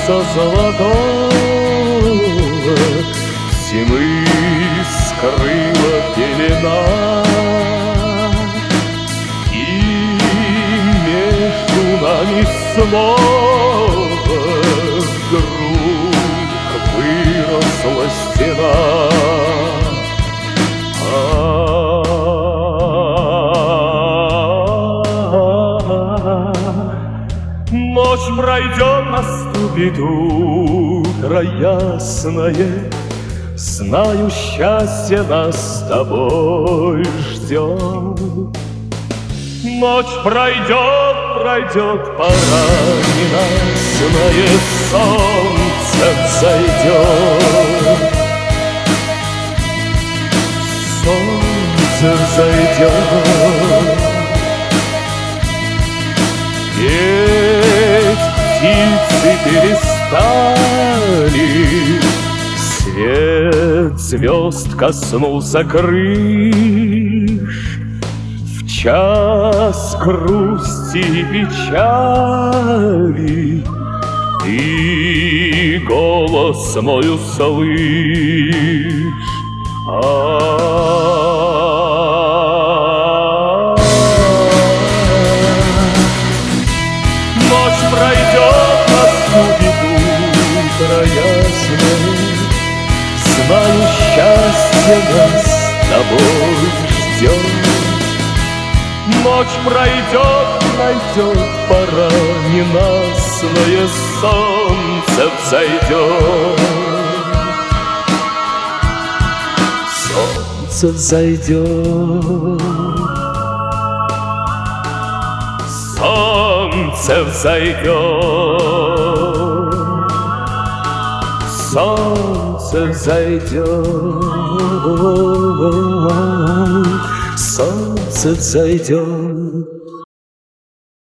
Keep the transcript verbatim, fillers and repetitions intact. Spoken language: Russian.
солнца золотого зимы скрыла пелена, и между нами снова вдруг выросла стена. Ночь пройдет, наступит утро ясное, знаю, счастье нас с тобой ждет. Ночь пройдет, пройдет, пора ненастное, солнце взойдет. Солнце взойдет. Петь птицы перестали, свет звезд коснулся крыш. В час грусти и печали ты голос мой услышь. Ночь пройдет, наступит утро ясное, знаю, счастье нас с тобой ждет. Ночь пройдет, пройдет, пора ненастное, солнце взойдет. Солнце взойдет. Солнце взойдет. Солнце взойдет. Солнце взойдет.